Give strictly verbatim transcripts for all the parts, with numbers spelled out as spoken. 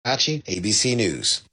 Achi, A B C News.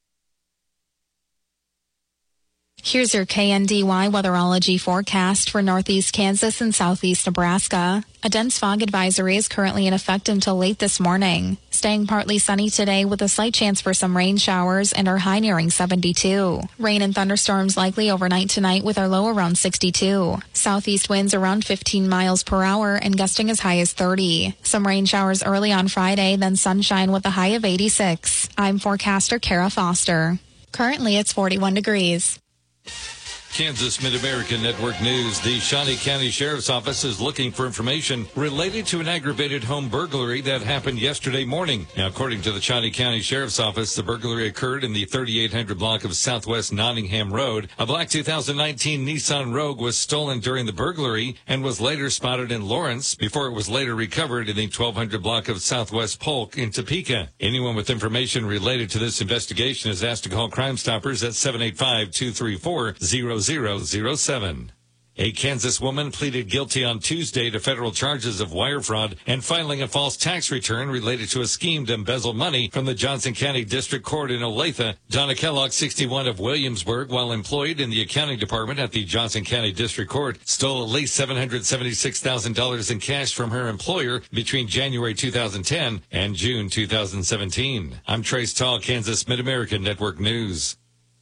Here's your K N D Y weatherology forecast for northeast Kansas and southeast Nebraska. A dense fog advisory is currently in effect until late this morning. Staying partly sunny today with a slight chance for some rain showers and our high nearing seventy-two. Rain and thunderstorms likely overnight tonight with our low around sixty-two. Southeast winds around fifteen miles per hour and gusting as high as thirty. Some rain showers early on Friday, then sunshine with a high of eighty-six. I'm forecaster Kara Foster. Currently it's forty-one degrees. Kansas Mid-American Network News. The Shawnee County Sheriff's Office is looking for information related to an aggravated home burglary that happened yesterday morning. Now, according to the Shawnee County Sheriff's Office, the burglary occurred in the thirty-eight hundred block of Southwest Nottingham Road. A black two thousand nineteen Nissan Rogue was stolen during the burglary and was later spotted in Lawrence before it was later recovered in the twelve hundred block of Southwest Polk in Topeka. Anyone with information related to this investigation is asked to call Crime Stoppers at seven eight five, two three four, zero zero zero seven. A Kansas woman pleaded guilty on Tuesday to federal charges of wire fraud and filing a false tax return related to a scheme to embezzle money from the Johnson County District Court in Olathe. Donna Kellogg, sixty-one, of Williamsburg, while employed in the accounting department at the Johnson County District Court, stole at least seven hundred seventy-six thousand dollars in cash from her employer between January two thousand ten and June two thousand seventeen. I'm Trace Tall, Kansas Mid-American Network News.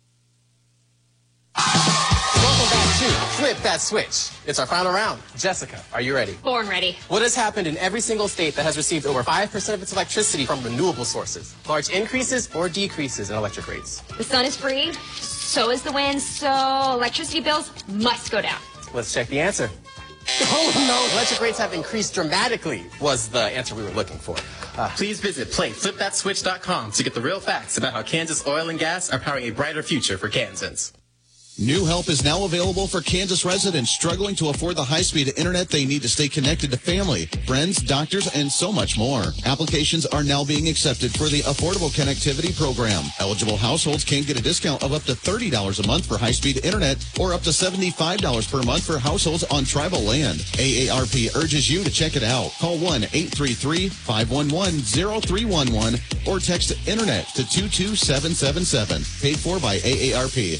Welcome back to Flip That Switch. It's our final round. Jessica, are you ready? Born ready. What has happened in every single state that has received over five percent of its electricity from renewable sources? Large increases or decreases in electric rates? The sun is free, so is the wind, so electricity bills must go down. Let's check the answer. Oh, no. Electric rates have increased dramatically was the answer we were looking for. Uh, please visit play flip that switch dot com to get the real facts about how Kansas Oil and Gas are powering a brighter future for Kansans. New help is now available for Kansas residents struggling to afford the high-speed internet they need to stay connected to family, friends, doctors, and so much more. Applications are now being accepted for the Affordable Connectivity Program. Eligible households can get a discount of up to thirty dollars a month for high-speed internet or up to seventy-five dollars per month for households on tribal land. A A R P urges you to check it out. Call one eight three three, five one one, zero three one one or text internet to two two seven seven seven. Paid for by A A R P.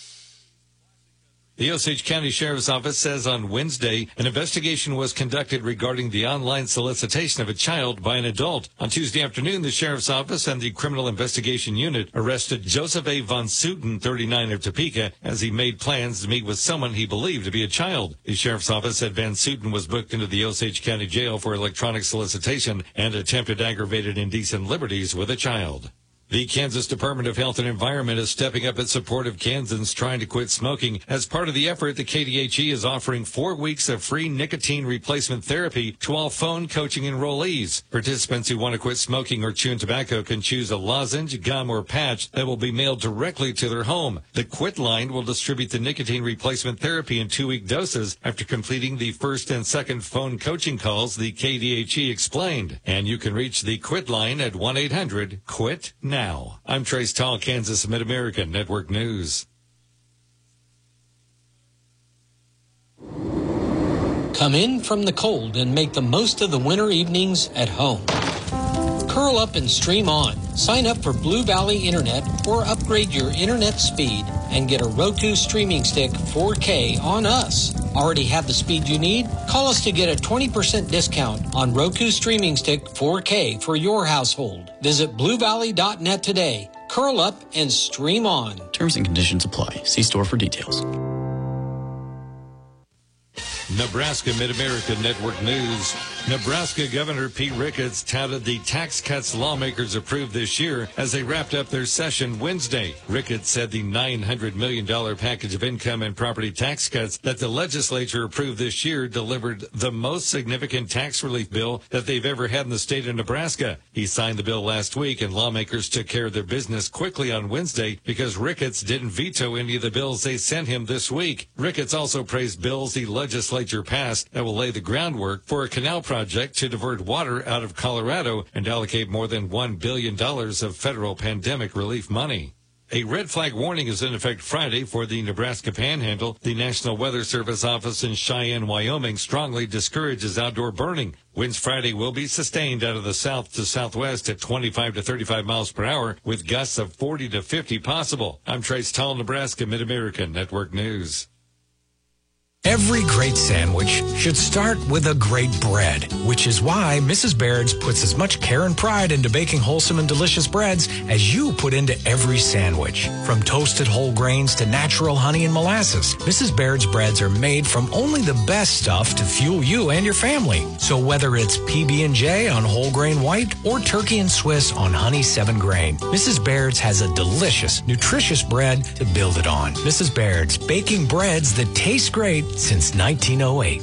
The Osage County Sheriff's Office says on Wednesday an investigation was conducted regarding the online solicitation of a child by an adult. On Tuesday afternoon, the Sheriff's Office and the Criminal Investigation Unit arrested Joseph A. Von Suten, thirty-nine, of Topeka, as he made plans to meet with someone he believed to be a child. The Sheriff's Office said Van Suten was booked into the Osage County Jail for electronic solicitation and attempted aggravated indecent liberties with a child. The Kansas Department of Health and Environment is stepping up its support of Kansans trying to quit smoking. As part of the effort, the K D H E is offering four weeks of free nicotine replacement therapy to all phone coaching enrollees. Participants who want to quit smoking or chewing tobacco can choose a lozenge, gum, or patch that will be mailed directly to their home. The Quit Line will distribute the nicotine replacement therapy in two-week doses after completing the first and second phone coaching calls, the K D H E explained. And you can reach the Quit Line at one eight hundred quit now. Now, I'm Trace Tall, Kansas Mid-American Network News. Come in from the cold and make the most of the winter evenings at home. Curl up and stream on. Sign up for Blue Valley Internet or upgrade your internet speed and get a Roku streaming stick four K on us. Already have the speed you need? Call us to get a twenty percent discount on Roku streaming stick four K for your household. Visit blue valley dot net today. Curl up and stream on. Terms and conditions apply. See store for details. Nebraska Mid-American Network News. Nebraska Governor Pete Ricketts touted the tax cuts lawmakers approved this year as they wrapped up their session Wednesday. Ricketts said the nine hundred million dollars package of income and property tax cuts that the legislature approved this year delivered the most significant tax relief bill that they've ever had in the state of Nebraska. He signed the bill last week, and lawmakers took care of their business quickly on Wednesday because Ricketts didn't veto any of the bills they sent him this week. Ricketts also praised bills the legislature passed that will lay the groundwork for a canal project to divert water out of Colorado and allocate more than one billion dollars of federal pandemic relief money. A red flag warning is in effect Friday for the Nebraska Panhandle. The National Weather Service office in Cheyenne, Wyoming strongly discourages outdoor burning. Winds Friday will be sustained out of the south to southwest at twenty-five to thirty-five miles per hour with gusts of forty to fifty possible. I'm Trace Tull, Nebraska Mid-American Network News. Every great sandwich should start with a great bread, which is why Missus Baird's puts as much care and pride into baking wholesome and delicious breads as you put into every sandwich. From toasted whole grains to natural honey and molasses, Missus Baird's breads are made from only the best stuff to fuel you and your family. So whether it's P B and J on whole grain white or turkey and Swiss on honey seven grain, Missus Baird's has a delicious, nutritious bread to build it on. Missus Baird's, baking breads that taste great since nineteen oh eight.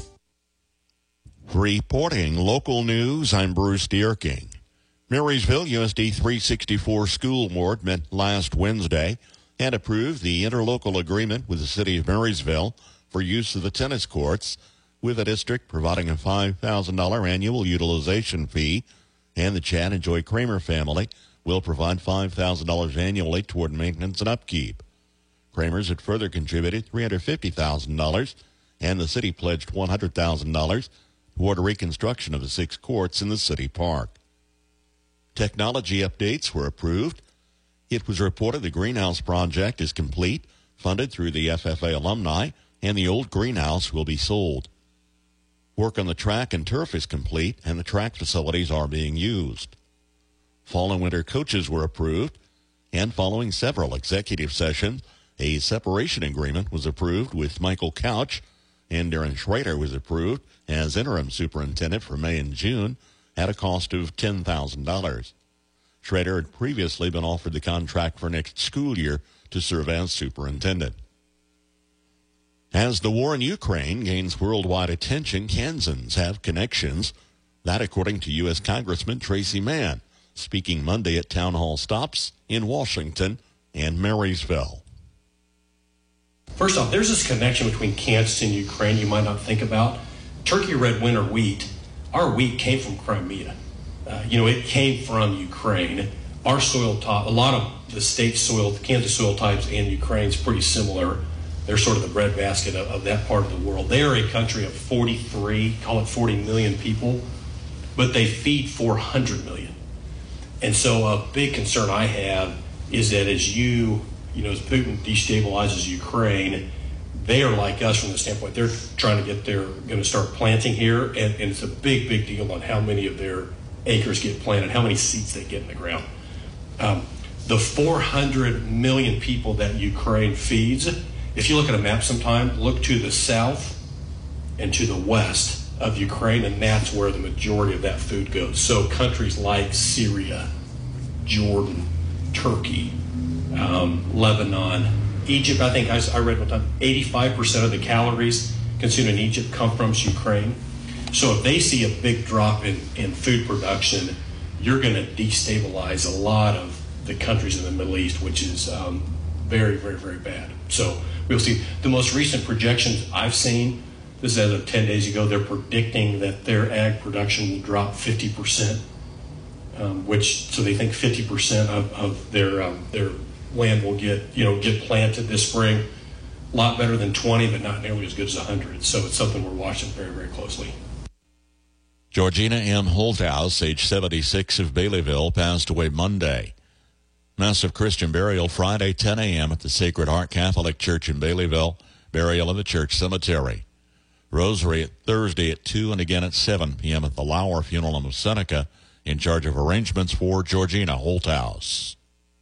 Reporting local news, I'm Bruce Dierking. Marysville U S D three sixty-four School Board met last Wednesday and approved the interlocal agreement with the city of Marysville for use of the tennis courts, with the district providing a five thousand dollars annual utilization fee, and the Chad and Joy Kramer family will provide five thousand dollars annually toward maintenance and upkeep. Kramer's had further contributed three hundred fifty thousand dollars, and the city pledged one hundred thousand dollars toward a reconstruction of the six courts in the city park. Technology updates were approved. It was reported the greenhouse project is complete, funded through the F F A alumni, and the old greenhouse will be sold. Work on the track and turf is complete, and the track facilities are being used. Fall and winter coaches were approved, and following several executive sessions, a separation agreement was approved with Michael Couch, and Darren Schrader was approved as interim superintendent for May and June at a cost of ten thousand dollars. Schrader had previously been offered the contract for next school year to serve as superintendent. As the war in Ukraine gains worldwide attention, Kansans have connections. That according to U S Congressman Tracy Mann, speaking Monday at town hall stops in Washington and Marysville. First off, there's this connection between Kansas and Ukraine you might not think about. Turkey red winter wheat, our wheat came from Crimea. Uh, you know, it came from Ukraine. Our soil type, a lot of the state soil, the Kansas soil types and Ukraine's pretty similar. They're sort of the breadbasket of, of that part of the world. They are a country of forty-three, call it forty million people, but they feed four hundred million. And so a big concern I have is that as you, you know, as Putin destabilizes Ukraine, they are like us from the standpoint, they're trying to get their, going to start planting here, and, and it's a big, big deal on how many of their acres get planted, how many seeds they get in the ground. Um, the four hundred million people that Ukraine feeds, if you look at a map sometime, look to the south and to the west of Ukraine, and that's where the majority of that food goes. So countries like Syria, Jordan, Turkey, um, Lebanon, Egypt, I think I, I read one time, eighty-five percent of the calories consumed in Egypt come from Ukraine. So if they see a big drop in, in food production, you're going to destabilize a lot of the countries in the Middle East, which is um, very, very, very bad. So we'll see. The most recent projections I've seen, this is as of ten days ago, they're predicting that their ag production will drop fifty percent, um, which, so they think fifty percent of, of their um, their land will get, you know, get planted this spring. A lot better than twenty, but not nearly as good as one hundred. So it's something we're watching very, very closely. Georgina M. Holthouse, age seventy-six, of Baileyville, passed away Monday. Massive Christian burial Friday, ten a.m. at the Sacred Heart Catholic Church in Baileyville. Burial in the church cemetery. Rosary at Thursday at two and again at seven p.m. at the Lauer Funeral Home of Seneca, in charge of arrangements for Georgina Holthouse.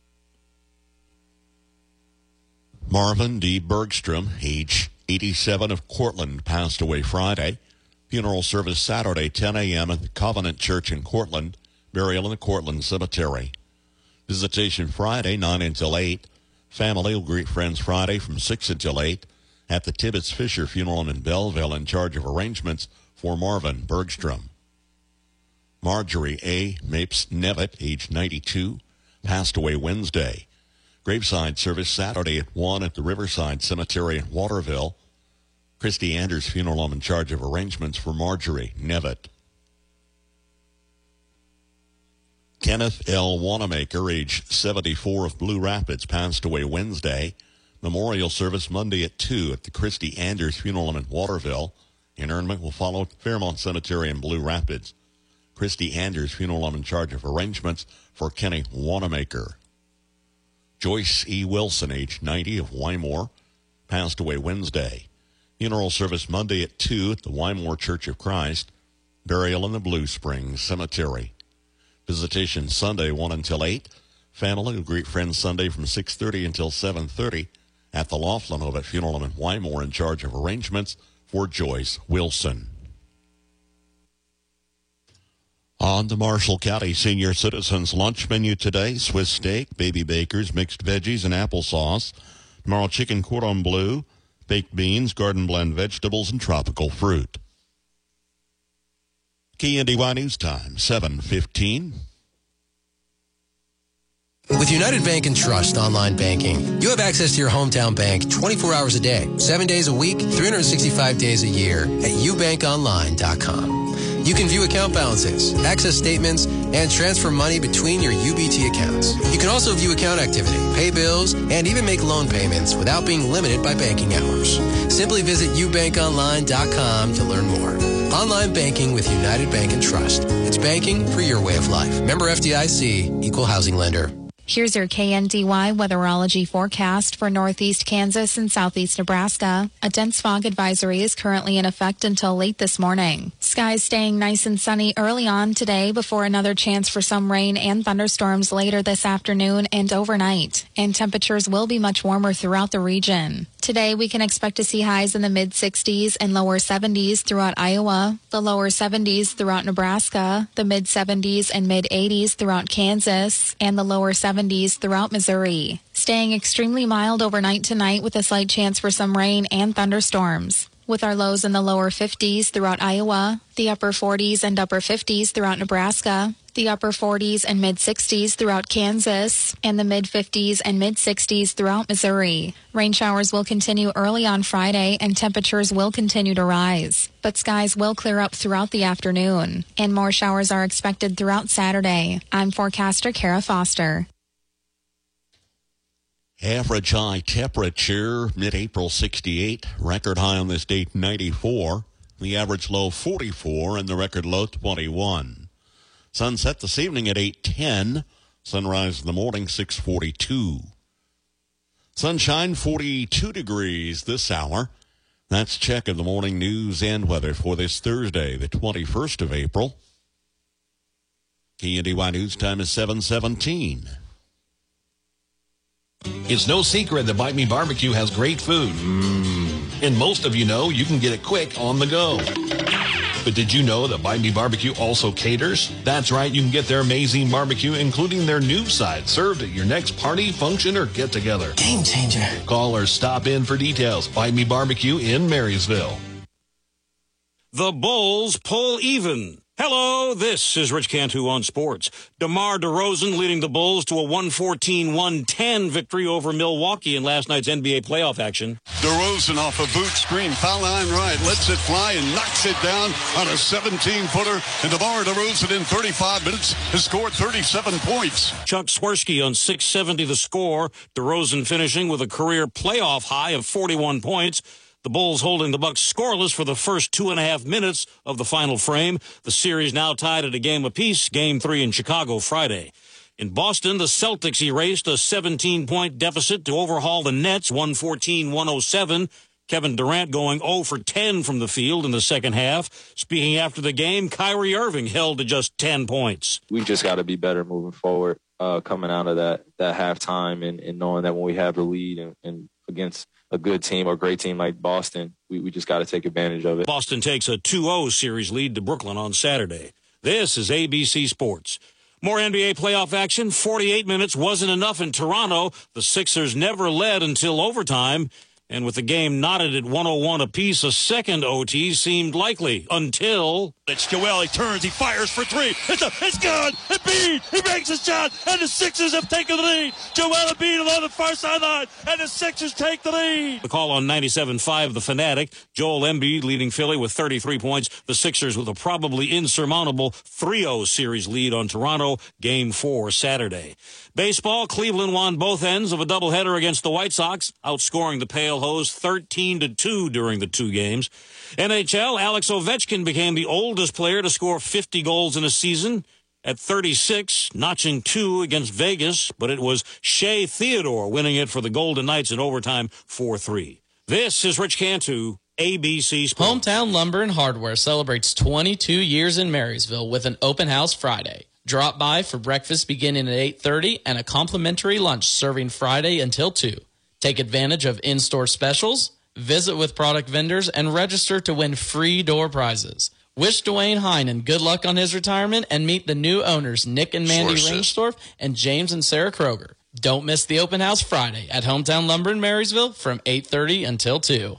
Marvin D. Bergstrom, age eighty-seven, of Cortland, passed away Friday. Funeral service Saturday, ten a.m. at the Covenant Church in Cortland. Burial in the Cortland Cemetery. Visitation Friday, nine until eight. Family will greet friends Friday from six until eight at the Tibbetts Fisher Funeral Home in Belleville, in charge of arrangements for Marvin Bergstrom. Marjorie A. Mapes Nevitt, age ninety-two, passed away Wednesday. Graveside service Saturday at one at the Riverside Cemetery in Waterville. Christy Anders Funeral Home in charge of arrangements for Marjorie Nevitt. Kenneth L. Wanamaker, age seventy-four, of Blue Rapids, passed away Wednesday. Memorial service Monday at two at the Christy Anders Funeral Home in Waterville. Interment will follow at Fairmont Cemetery in Blue Rapids. Christy Anders Funeral Home in charge of arrangements for Kenny Wanamaker. Joyce E. Wilson, age ninety, of Wymore, passed away Wednesday. Funeral service Monday at two at the Wymore Church of Christ. Burial in the Blue Springs Cemetery. Visitation Sunday, one until eight. Family will greet friends Sunday from six thirty until seven thirty at the Laughlin Ovet Funeral Home in Wymore, in charge of arrangements for Joyce Wilson. On the Marshall County Senior Citizens lunch menu today: Swiss steak, baby bakers, mixed veggies, and applesauce. Tomorrow, chicken cordon bleu, baked beans, garden blend vegetables, and tropical fruit. K N D Y News Time, seven fifteen. With United Bank and Trust online banking, you have access to your hometown bank twenty-four hours a day, seven days a week, three hundred sixty-five days a year at u bank online dot com. You can view account balances, access statements, and transfer money between your U B T accounts. You can also view account activity, pay bills, and even make loan payments without being limited by banking hours. Simply visit u bank online dot com to learn more. Online banking with United Bank and Trust. It's banking for your way of life. Member F D I C, Equal Housing Lender. Here's your K N D Y weatherology forecast for northeast Kansas and southeast Nebraska. A dense fog advisory is currently in effect until late this morning. Skies staying nice and sunny early on today before another chance for some rain and thunderstorms later this afternoon and overnight. And temperatures will be much warmer throughout the region. Today, we can expect to see highs in the mid sixties and lower seventies throughout Iowa, the lower seventies throughout Nebraska, the mid seventies and mid eighties throughout Kansas, and the lower seventies throughout Missouri. Staying extremely mild overnight tonight with a slight chance for some rain and thunderstorms, with our lows in the lower fifties throughout Iowa, the upper forties and upper fifties throughout Nebraska, the upper forties and mid sixties throughout Kansas, and the mid fifties and mid sixties throughout Missouri. Rain showers will continue early on Friday, and temperatures will continue to rise. But skies will clear up throughout the afternoon, and more showers are expected throughout Saturday. I'm forecaster Kara Foster. Average high temperature, mid-April sixty-eight. Record high on this date, ninety-four. The average low, forty-four, and the record low, twenty-one. Sunset this evening at eight ten. Sunrise in the morning, six forty-two. Sunshine, forty-two degrees this hour. That's check of the morning news and weather for this Thursday, the twenty-first of April. K N D Y News Time is seven seventeen. It's no secret that Bite Me Barbecue has great food. Mm. And most of you know you can get it quick on the go. But did you know that Bite Me Barbecue also caters? That's right, you can get their amazing barbecue, including their new side, served at your next party, function, or get-together. Game changer. Call or stop in for details. Bite Me Barbecue in Marysville. The Bulls pull even. Hello, this is Rich Cantu on sports. DeMar DeRozan leading the Bulls to a one fourteen one ten victory over Milwaukee in last night's N B A playoff action. DeRozan off a boot screen, foul line right, lets it fly and knocks it down on a seventeen-footer. And DeMar DeRozan in thirty-five minutes has scored thirty-seven points. Chuck Swirsky on six seventy the score. DeRozan finishing with a career playoff high of forty-one points. The Bulls holding the Bucks scoreless for the first two and a half minutes of the final frame. The series now tied at a game apiece, game three in Chicago Friday. In Boston, the Celtics erased a seventeen-point deficit to overhaul the Nets, one fourteen one oh seven. Kevin Durant going zero for ten from the field in the second half. Speaking after the game, Kyrie Irving held to just ten points. We just got to be better moving forward, uh, coming out of that, that halftime and, and knowing that when we have the lead and, and against a good team or a great team like Boston, we, we just got to take advantage of it. Boston takes a two oh series lead to Brooklyn on Saturday. This is A B C Sports. More N B A playoff action. forty-eight minutes wasn't enough in Toronto. The Sixers never led until overtime. And with the game knotted at one oh one apiece, a second O T seemed likely until... It's Joel. He turns. He fires for three. It's a, it's good. Embiid. He makes a shot. And the Sixers have taken the lead. Joel Embiid along the far sideline. And the Sixers take the lead. The call on ninety-seven point five, The Fanatic. Joel Embiid leading Philly with thirty-three points. The Sixers with a probably insurmountable three oh series lead on Toronto. Game four Saturday. Baseball, Cleveland won both ends of a doubleheader against the White Sox, outscoring the Pale Hose thirteen to two during the two games. N H L, Alex Ovechkin became the oldest player to score fifty goals in a season at thirty-six, notching two against Vegas, but it was Shea Theodore winning it for the Golden Knights in overtime four three. This is Rich Cantu, A B C Sports. Hometown Lumber and Hardware celebrates twenty-two years in Marysville with an open house Friday. Drop by for breakfast beginning at eight thirty and a complimentary lunch serving Friday until two. Take advantage of in-store specials, visit with product vendors, and register to win free door prizes. Wish Dwayne Heinen good luck on his retirement and meet the new owners, Nick and Mandy Reinsdorf and James and Sarah Kroger. Don't miss the open house Friday at Hometown Lumber in Marysville from eight thirty until two.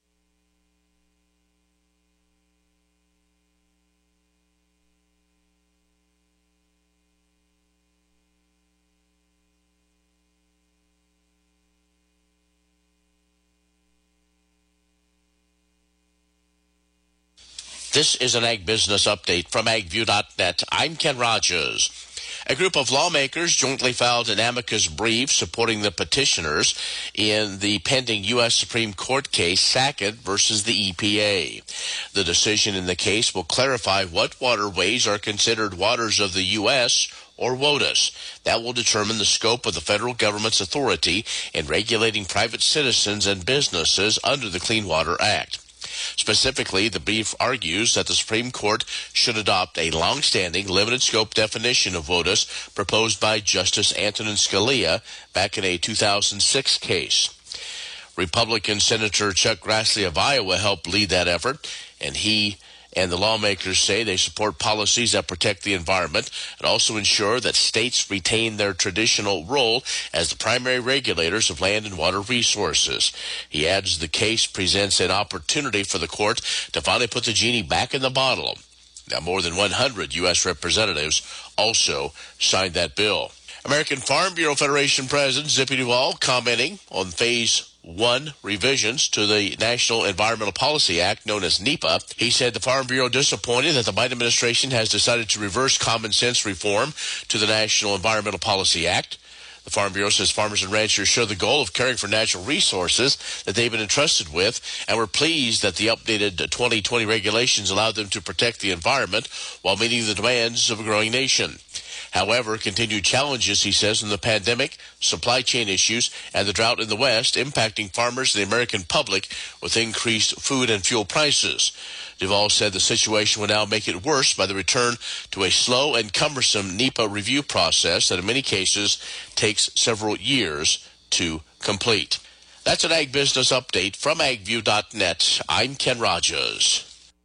This is an Ag Business Update from ag view dot net. I'm Ken Rogers. A group of lawmakers jointly filed an amicus brief supporting the petitioners in the pending U S Supreme Court case Sackett versus the E P A. The decision in the case will clarify what waterways are considered waters of the U S or WOTUS. That will determine the scope of the federal government's authority in regulating private citizens and businesses under the Clean Water Act. Specifically, the brief argues that the Supreme Court should adopt a long-standing limited-scope definition of WOTUS proposed by Justice Antonin Scalia back in a two thousand six case. Republican Senator Chuck Grassley of Iowa helped lead that effort, and he and the lawmakers say they support policies that protect the environment and also ensure that states retain their traditional role as the primary regulators of land and water resources. He adds the case presents an opportunity for the court to finally put the genie back in the bottle. Now, more than one hundred U S representatives also signed that bill. American Farm Bureau Federation President Zippy Duvall commenting on phase one revisions to the National Environmental Policy Act, known as NEPA. He said the Farm Bureau disappointed that the Biden administration has decided to reverse common sense reform to the National Environmental Policy Act. The Farm Bureau says farmers and ranchers share the goal of caring for natural resources that they've been entrusted with, and we're pleased that the updated twenty twenty regulations allow them to protect the environment while meeting the demands of a growing nation. However, continued challenges, he says, in the pandemic, supply chain issues, and the drought in the West impacting farmers and the American public with increased food and fuel prices. Duvall said the situation will now make it worse by the return to a slow and cumbersome NEPA review process that in many cases takes several years to complete. That's an Ag Business Update from ag view dot net. I'm Ken Rogers.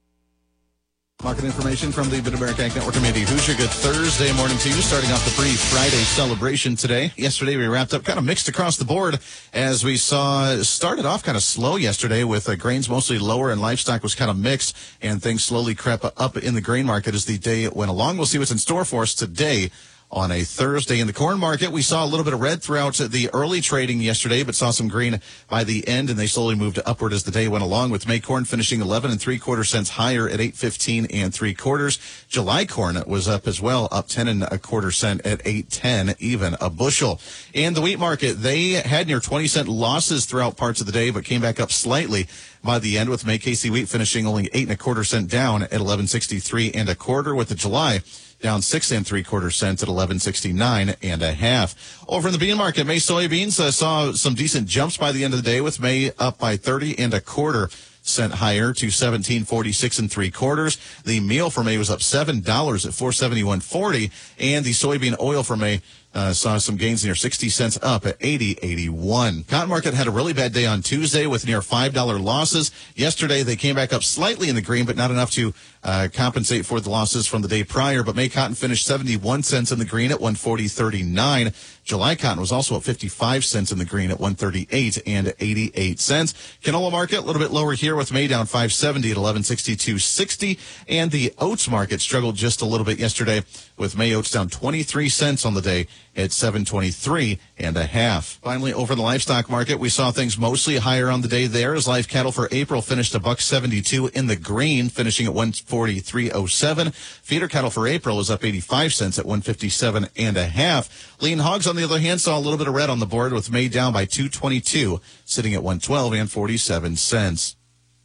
Market information from the Mid-America Ag Network Committee. Who's your good Thursday morning to you? Starting off the pre-Friday celebration today. Yesterday we wrapped up kind of mixed across the board as we saw started off kind of slow yesterday with uh, grains mostly lower and livestock was kind of mixed, and things slowly crept up in the grain market as the day went along. We'll see what's in store for us today on a Thursday. In the corn market, we saw a little bit of red throughout the early trading yesterday, but saw some green by the end, and they slowly moved upward as the day went along, with May corn finishing eleven and three quarter cents higher at eight fifteen and three quarters. July corn was up as well, up ten and a quarter cent at eight ten, even a bushel. In the wheat market, they had near twenty cent losses throughout parts of the day, but came back up slightly by the end, with May K C wheat finishing only eight and a quarter cent down at eleven sixty-three and a quarter, with the July down six and three quarter cents at eleven sixty-nine and a half. Over in the bean market, May soybeans uh, saw some decent jumps by the end of the day, with May up by thirty and a quarter cent higher to seventeen forty-six and three quarters. The meal for May was up seven dollars at four seventy-one forty, and the soybean oil for May Uh, saw some gains near sixty cents up at eighty eighty-one. Cotton market had a really bad day on Tuesday with near five dollar losses. Yesterday, they came back up slightly in the green, but not enough to uh, compensate for the losses from the day prior. But May cotton finished seventy-one cents in the green at one forty thirty-nine. July cotton was also at fifty-five cents in the green at one thirty-eight and eighty-eight cents. Canola market a little bit lower here with May down five seventy at eleven sixty-two sixty, and the oats market struggled just a little bit yesterday with May oats down twenty-three cents on the day at seven twenty-three and a half. Finally, over the livestock market, we saw things mostly higher on the day there as live cattle for April finished a buck seventy-two in the green, finishing at one forty-three oh seven. Feeder cattle for April is up eighty-five cents at one fifty-seven and a half. Lean hogs, on the other hand, saw a little bit of red on the board with May down by two twenty-two, sitting at one twelve and forty-seven cents.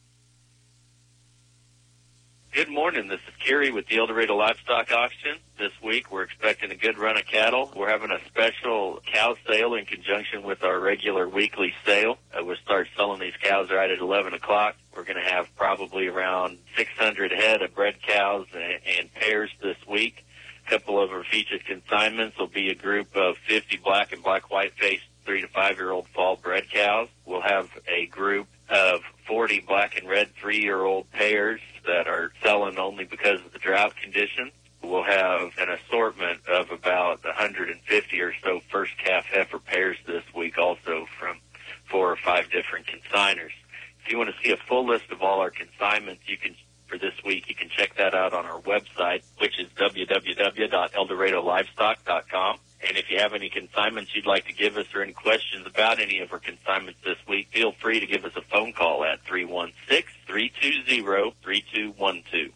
Good morning. This is Kerry with the El Dorado Livestock Auction. This week we're expecting a good run of cattle. We're having a special cow sale in conjunction with our regular weekly sale. Uh, we'll start selling these cows right at eleven o'clock. We're going to have probably around six hundred head of bred cows and, and pairs this week. A couple of our featured consignments will be a group of fifty black and black-white faced three to five-year-old fall bred cows. We'll have a group of forty black and red three-year-old pairs that are selling only because of the drought conditions. We'll have an assortment of about one hundred fifty or so first calf heifer pairs this week, also from four or five different consigners. If you want to see a full list of all our consignments, you can for this week, you can check that out on our website, which is w w w dot el dorado livestock dot com. And if you have any consignments you'd like to give us or any questions about any of our consignments this week, feel free to give us a phone call at three one six, three two zero, three two one two.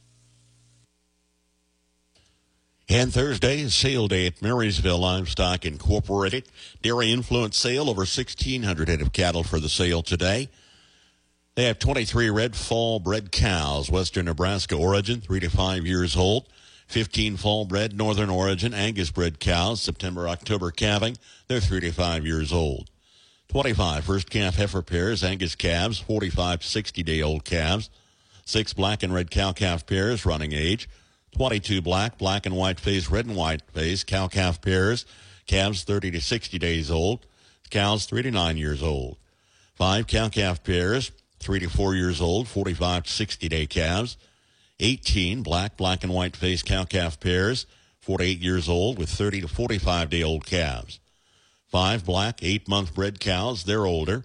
And Thursday is sale day at Marysville Livestock Incorporated. Dairy influence sale, over sixteen hundred head of cattle for the sale today. They have twenty-three red fall bred cows, Western Nebraska origin, three to five years old. fifteen fall bred Northern origin Angus bred cows, September, October calving. They're three to five years old. twenty-five first calf heifer pairs, Angus calves, forty-five to sixty day old calves. Six black and red cow calf pairs, running age. twenty-two black, black and white face, red and white face, cow calf pairs, calves thirty to sixty days old. Cows three to nine years old. Five cow calf pairs, three to four years old, forty-five to sixty day calves. eighteen black, black and white face cow-calf pairs, four to eight years old with thirty to forty-five day old calves. Five black, eight-month bred cows, they're older.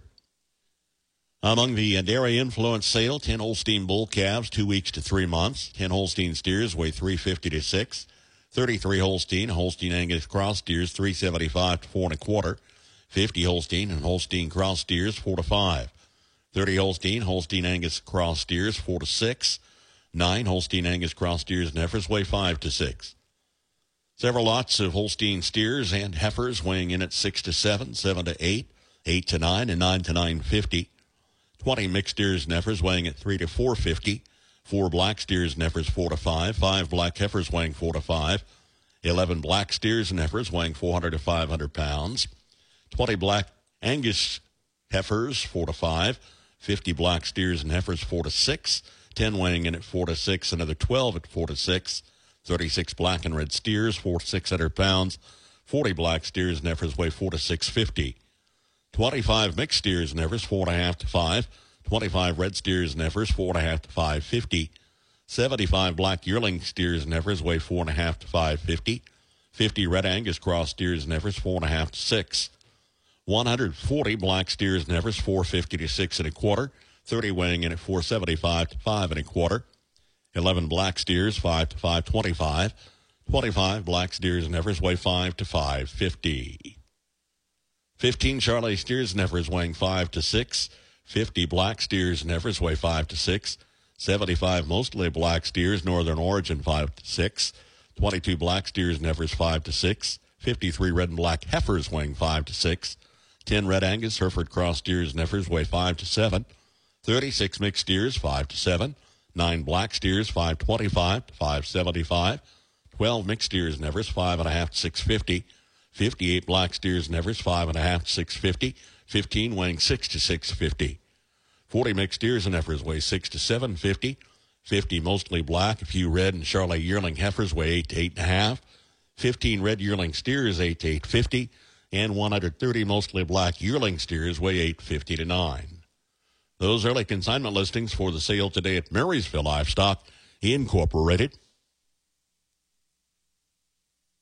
Among the dairy influence sale, ten Holstein bull calves, two weeks to three months. ten Holstein steers weigh three fifty to six. thirty-three Holstein, Holstein Angus cross steers, three seventy-five to four and a quarter. fifty Holstein and Holstein cross steers, four to five. thirty Holstein, Holstein Angus cross steers, four to six. Nine Holstein Angus cross steers and heifers weigh five to six. Several lots of Holstein steers and heifers weighing in at six to seven, seven to eight, eight to nine, and nine to nine fifty. Twenty mixed steers and heifers weighing at three to four fifty. Four black steers and heifers four to five. Five black heifers weighing four to five. Eleven black steers and heifers weighing four hundred to five hundred pounds. Twenty black Angus heifers four to five. Fifty black steers and heifers four to six. ten weighing in at four to six, another twelve at four to six, thirty-six black and red steers, four to six hundred pounds, forty black steers and heifers weigh four to six fifty, twenty-five mixed steers and heifers, four and a half to five, twenty-five red steers and heifers, four and a half to five fifty, seventy-five black yearling steers and heifers weigh four and a half to five fifty, fifty red Angus cross steers and heifers, four and a half to six, one hundred forty black steers and heifers, four fifty to six and a quarter, thirty weighing in at four seventy-five to five and a quarter. eleven black steers, five to five twenty-five. twenty-five black steers and heifers weigh five to five fifty. fifteen Charolais steers and heifers weighing five to six. fifty black steers and heifers weigh five to six. seventy-five mostly black steers, Northern origin, five to six. twenty-two black steers and heifers, five to six. fifty-three red and black heifers weighing five to six. ten red Angus Hereford cross steers and heifers weigh five to seven. thirty-six mixed steers, five to seven. nine black steers, five twenty-five to five seventy-five. twelve mixed steers and heifers, five and a half to six fifty. fifty-eight black steers and heifers, five and a half to six fifty. fifteen weighing six to six fifty. forty mixed steers and heifers weigh six to seven fifty. fifty mostly black, a few red and Charolais yearling heifers weigh eight to eight and a half. fifteen red yearling steers, eight to eight fifty. And one hundred thirty mostly black yearling steers weigh eight fifty to nine. Those early consignment listings for the sale today at Marysville Livestock Incorporated.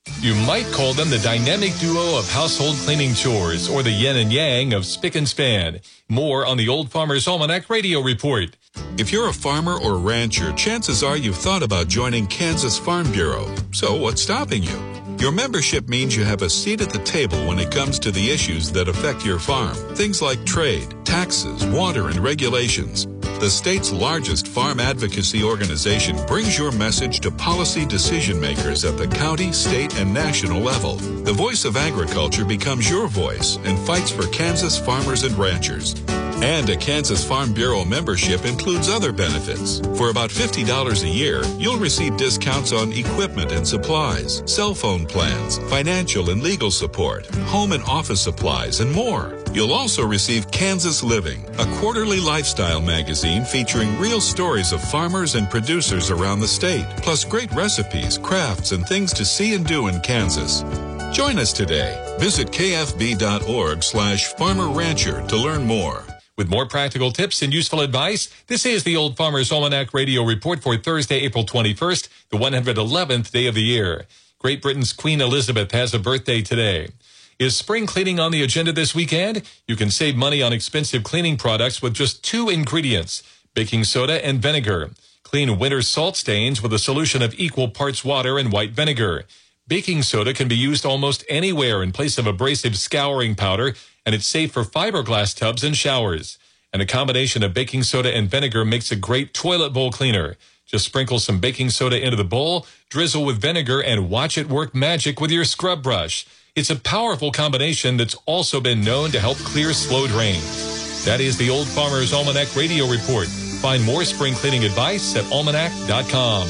You might call them the dynamic duo of household cleaning chores or the yin and yang of spick and span. More on the Old Farmer's Almanac Radio Report. If you're a farmer or rancher, chances are you've thought about joining Kansas Farm Bureau. So what's stopping you? Your membership means you have a seat at the table when it comes to the issues that affect your farm. Things like trade, taxes, water, and regulations. The state's largest farm advocacy organization brings your message to policy decision makers at the county, state, and national level. The voice of agriculture becomes your voice and fights for Kansas farmers and ranchers. And a Kansas Farm Bureau membership includes other benefits. For about fifty dollars a year, you'll receive discounts on equipment and supplies, cell phone plans, financial and legal support, home and office supplies, and more. You'll also receive Kansas Living, a quarterly lifestyle magazine featuring real stories of farmers and producers around the state, plus great recipes, crafts, and things to see and do in Kansas. Join us today. Visit kfb.org slash farmer rancher to learn more. With more practical tips and useful advice, this is the Old Farmer's Almanac Radio Report for Thursday, April twenty-first, the one hundred eleventh day of the year. Great Britain's Queen Elizabeth has a birthday today. Is spring cleaning on the agenda this weekend? You can save money on expensive cleaning products with just two ingredients, baking soda and vinegar. Clean winter salt stains with a solution of equal parts water and white vinegar. Baking soda can be used almost anywhere in place of abrasive scouring powder, and it's safe for fiberglass tubs and showers. And a combination of baking soda and vinegar makes a great toilet bowl cleaner. Just sprinkle some baking soda into the bowl, drizzle with vinegar, and watch it work magic with your scrub brush. It's a powerful combination that's also been known to help clear slow drains. That is the Old Farmer's Almanac Radio Report. Find more spring cleaning advice at almanac dot com.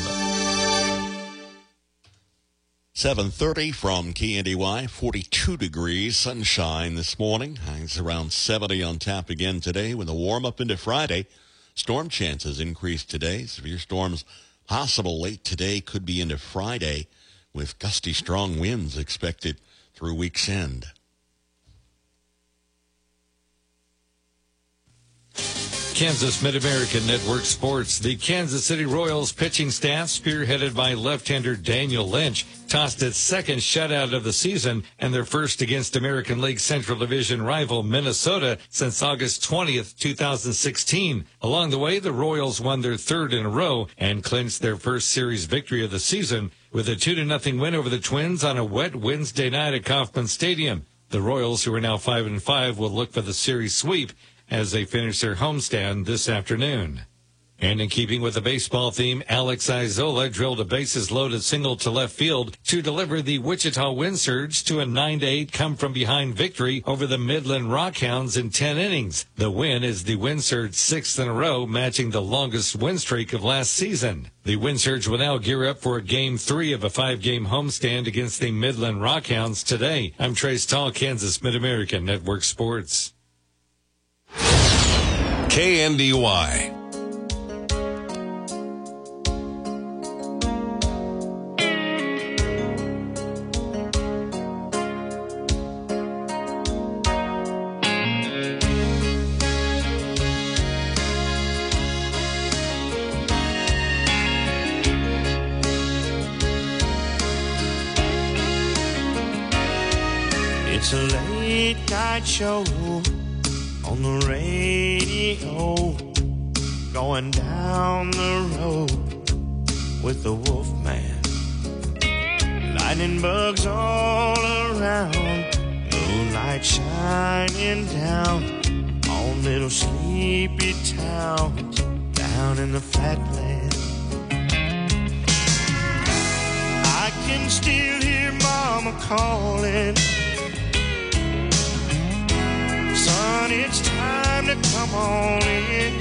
seven thirty from K N D Y, forty-two degrees, sunshine this morning. Highs around seventy on tap again today with a warm up into Friday. Storm chances increased today. Severe storms possible late today, could be into Friday, with gusty strong winds expected through week's end. Kansas Mid-American Network Sports. The Kansas City Royals pitching staff, spearheaded by left-hander Daniel Lynch, tossed its second shutout of the season and their first against American League Central Division rival Minnesota since August twentieth, two thousand sixteen. Along the way, the Royals won their third in a row and clinched their first series victory of the season with a two to nothing win over the Twins on a wet Wednesday night at Kauffman Stadium. The Royals, who are now five and five, will look for the series sweep as they finish their homestand this afternoon. And in keeping with the baseball theme, Alex Isola drilled a bases-loaded single to left field to deliver the Wichita Wind Surge to a nine to eight come-from-behind victory over the Midland Rockhounds in ten innings. The win is the Wind Surge's sixth in a row, matching the longest win streak of last season. The Wind Surge will now gear up for Game three of a five-game homestand against the Midland Rockhounds today. I'm Trace Tall, Kansas Mid-American Network Sports. K N D Y. It's a late night show on the radio, going down the road with the Wolfman. Lightning bugs all around, moonlight shining down on little sleepy towns down in the flatland. I can still hear Mama calling, son, it's time to come on in.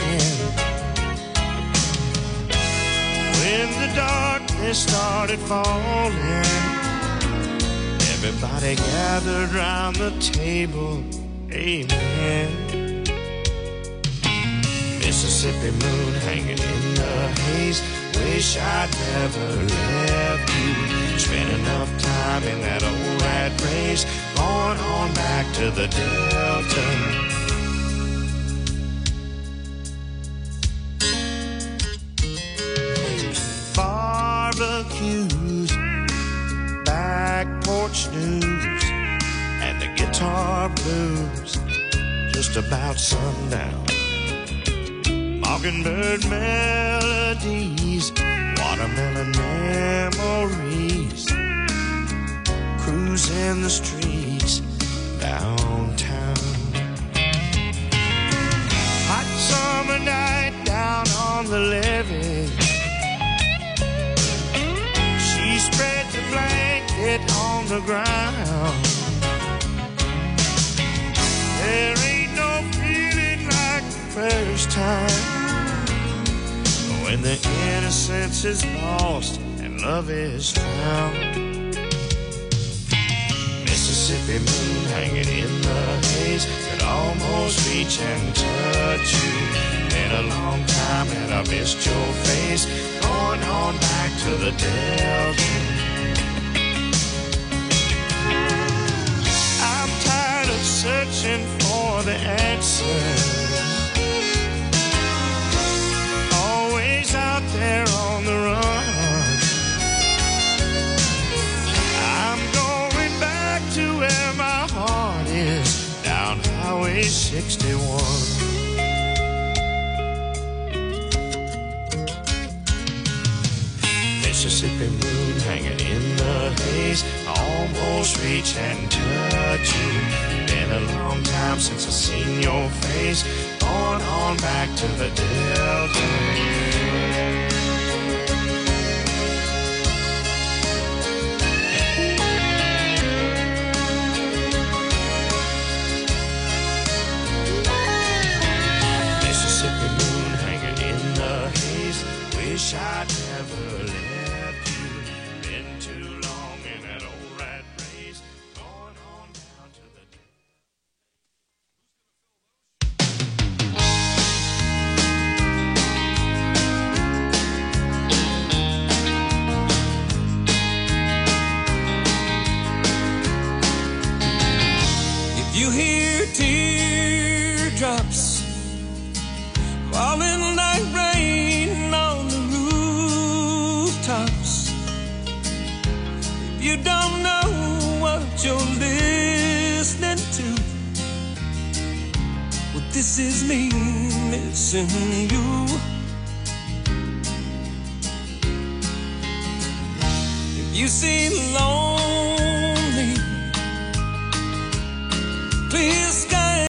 When the darkness started falling, everybody gathered round the table, amen. Mississippi moon hanging in the haze, wish I'd never left you. Spent enough time in that old rat race, going on back to the Delta. Barbecues back guitar blues just about sundown. Mockingbird melodies, watermelon memories, cruising the streets downtown. Hot summer night down on the levee, she spread the blanket on the ground. There ain't no feeling like the first time, when the innocence is lost and love is found. Mississippi moon hanging in the haze, could almost reach and touch you. Been a long time and I missed your face, going on back to the Delta. I'm tired of searching for the answers, always out there on the run. I'm going back to where my heart is, down Highway sixty-one. Mississippi moon hanging in the haze, almost reach and touch you. Been a long time since I've seen your face, going on back to the Delta. Mississippi moon hanging in the haze, wish I'd never left you. Been too long in that old rat race, going on down to the If you hear teardrops falling like rain on the rooftops, if you don't know what you're listening to, well, this is me missing you. If you seem lonely, please